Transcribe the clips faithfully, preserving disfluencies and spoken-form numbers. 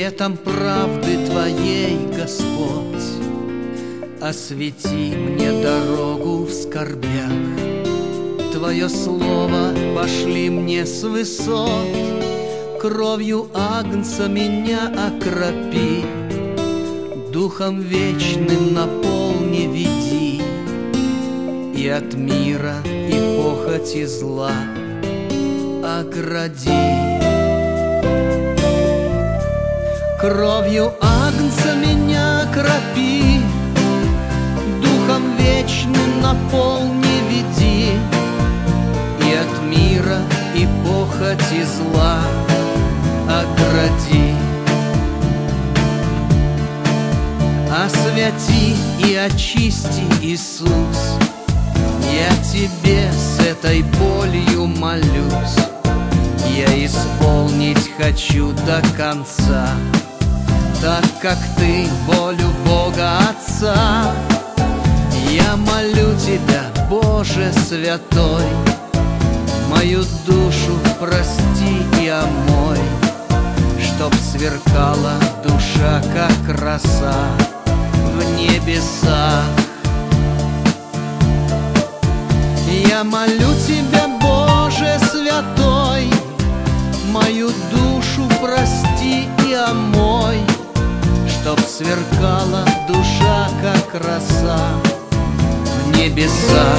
Светом правды Твоей, Господь, освети мне дорогу в скорбях. Твое слово пошли мне с высот, кровью Агнца меня окропи, Духом вечным наполни, веди, и от мира и похоти зла огради. Кровью Агнца меня окропи, Духом вечным наполни, веди, и от мира и похоти зла огради. Освяти и очисти, Иисус, я Тебе с этой болью молюсь. Я исполнить хочу до конца, так как Ты волю Бога Отца. Я молю Тебя, Боже святой, мою душу прости и омой, чтоб сверкала душа, как роса в небесах. Я молю Тебя, Боже святой, мою душу прости и омой, чтоб сверкала душа, как роса в небесах.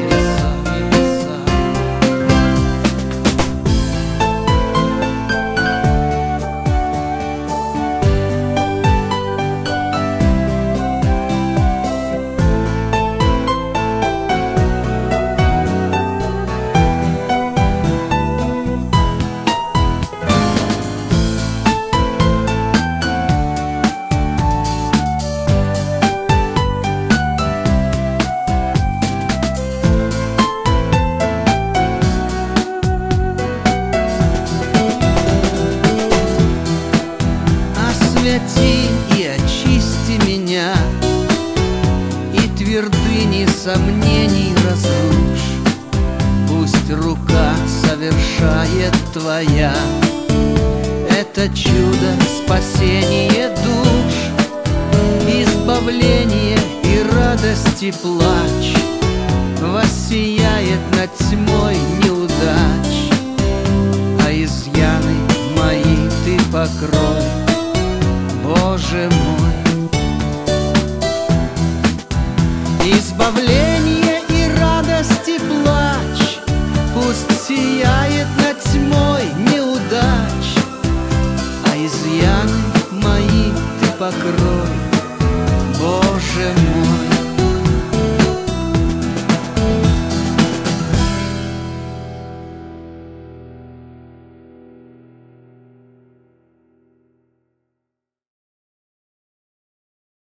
Освяти и очисти меня, и твердыни сомнений разрушь. Пусть рука совершает Твоя это чудо, спасение душ, избавление и радость и плач воссияет над тьмой неудач, а изъяны мои Ты покрой, Боже мой. Избавление и радость и плач пусть сияет над тьмой неудач, а изъяны мои Ты покрой,